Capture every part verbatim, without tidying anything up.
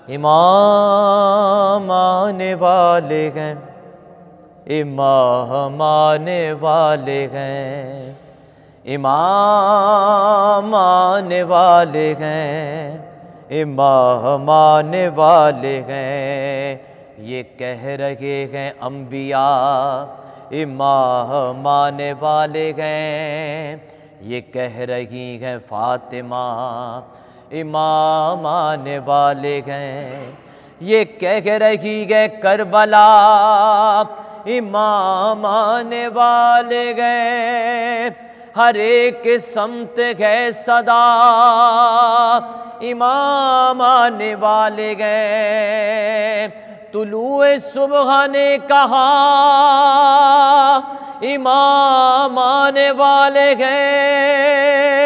امام آنے والے ہیں، امام آنے والے ہیں، امام آنے والے ہیں، امام آنے والے ہیں، یہ کہہ رہے ہیں انبیاء امام آنے والے ہیں، یہ کہہ رہی ہیں فاطمہ امام آنے والے ہیں، یہ کہہ رہی ہے کربلا امام آنے والے گئے، ہر ایک سمت ہے صدا امام آنے والے گئے، طلوع صبح نے کہا امام آنے والے گئے،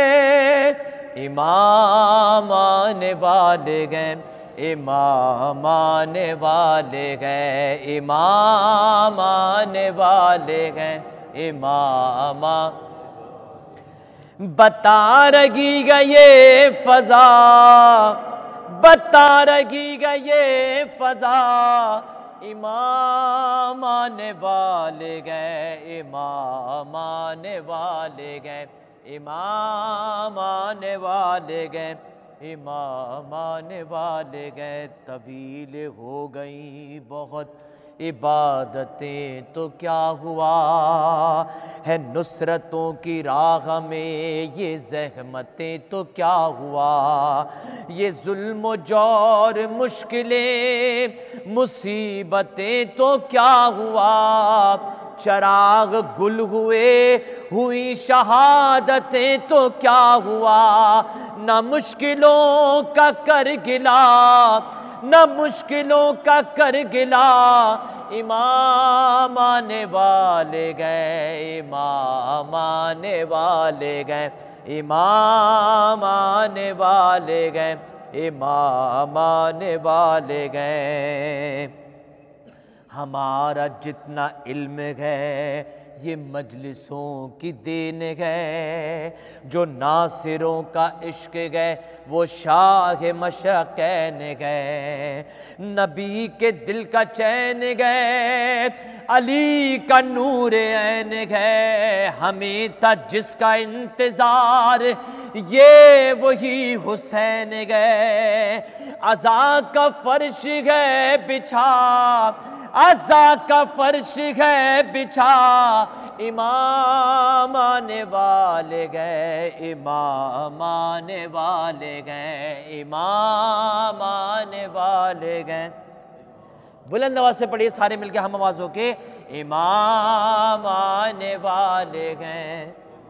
امام آنے والے گئے، امام آنے والے گئے، امام آنے والے گئے، امام بتا رہی گا یہ فضا، بتا رہی گا یہ فضا، امام آنے والے گئے، امام آنے والے گئے، امام آنے والے گئے، امام آنے والے گئے، طویل ہو گئی بہت عبادتیں تو کیا ہوا ہے، نصرتوں کی راہ میں یہ زحمتیں تو کیا ہوا، یہ ظلم و جور مشکلیں مصیبتیں تو کیا ہوا، چراغ گل ہوئے ہوئی شہادتیں تو کیا ہوا، نہ مشکلوں کا کر گلا، نہ مشکلوں کا کر گلا، امام آنے والے گئے، امام آنے والے گئے، امام آنے والے گئے، امام آنے والے گئے، ہمارا جتنا علم ہے یہ مجلسوں کی دین ہے، جو ناصروں کا عشق گئے وہ شاہ مشرقین گئے، نبی کے دل کا چین گئے، علی کا نور عین گئے، ہمیں تھا جس کا انتظار یہ وہی حسین گئے، عزا کا فرش گئے بچھا، عزا کا فرش ہے بچھا، امام آنے والے گئے، امام آنے والے گئے، امام آنے والے گئے، بلند آواز سے پڑھیے سارے مل کے ہم آواز ہو کے، امام آنے والے گئے،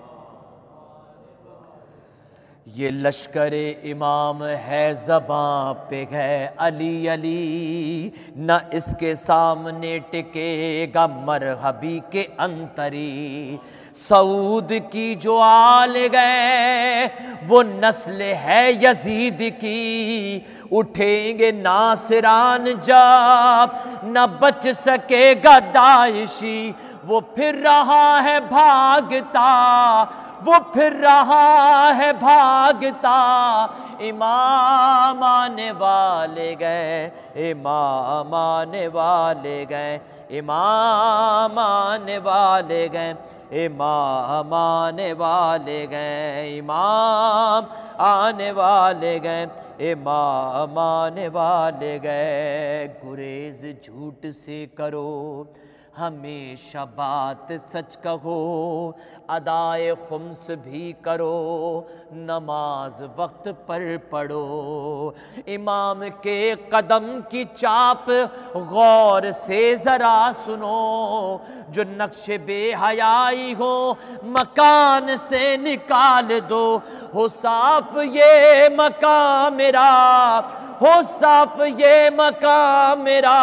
یہ لشکر امام ہے زباں پہ ہے علی علی، نہ اس کے سامنے ٹکے گا مرحبی کے انتری، سعود کی جو آل گئے وہ نسل ہے یزید کی، اٹھیں گے ناصران جب نہ بچ سکے گا داعشی، وہ پھر رہا ہے بھاگتا، وہ پھر رہا ہے بھاگتا، امام آنے والے گئے، امام آنے والے گئے، امام آنے والے گئے، امام آنے والے گئے، امام آنے والے گئے، امام آنے والے گئے، گریز جھوٹ سے کرو ہمیشہ بات سچ کہو، ادائے خمس بھی کرو، نماز وقت پر پڑھو، امام کے قدم کی چاپ غور سے ذرا سنو، جو نقش بے حیائی ہو مکان سے نکال دو، ہو صاف یہ مکان میرا، ہو صاف یہ مکان میرا،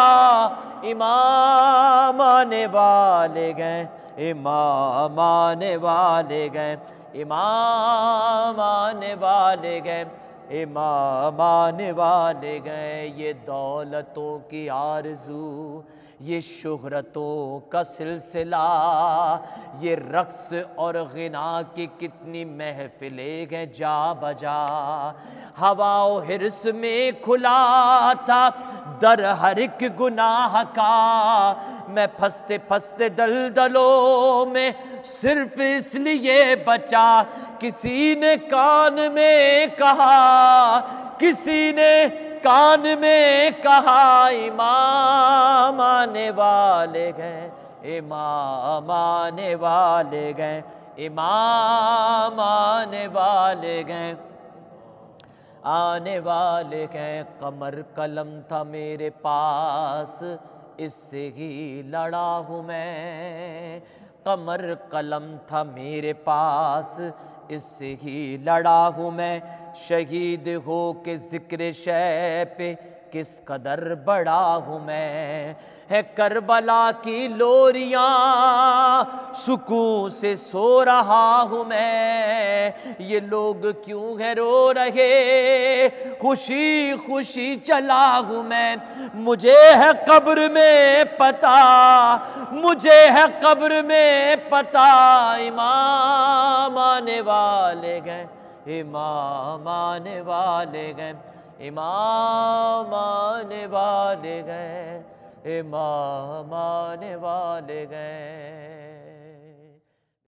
امام آنے والے گئے، امام آنے والے گئے، امام آنے والے گئے، امام آنے والے گئے، یہ دولتوں کی آرزو یہ شہرتوں کا سلسلہ، یہ رقص اور غنا کی کتنی محفلیں ہیں جا بجا، ہوا و حرص میں کھلا تھا در ہر ایک گناہ کا، میں پھنستے پھنستے دلدلوں میں صرف اس لیے بچا، کسی نے کان میں کہا، کسی نے کان میں کہا، امام آنے والے گئے، امام آنے والے گئے، امام آنے والے گئے، آنے والے گئے۔ قمر قلم تھا میرے پاس، اس سے ہی لڑا ہوں میں، قمر قلم تھا میرے پاس، اس سے ہی لڑا ہوں میں، شہید ہو کے ذکر شے پہ کس قدر بڑا ہوں میں، ہے کربلا کی لوریاں سکون سے سو رہا ہوں میں، یہ لوگ کیوں ہے رو رہے، خوشی خوشی چلا ہوں میں، مجھے ہے قبر میں پتہ، مجھے ہے قبر میں پتہ، امام آنے والے گئے، امام آنے والے گئے، امام آنے والے گئے، امام آنے والے گئے۔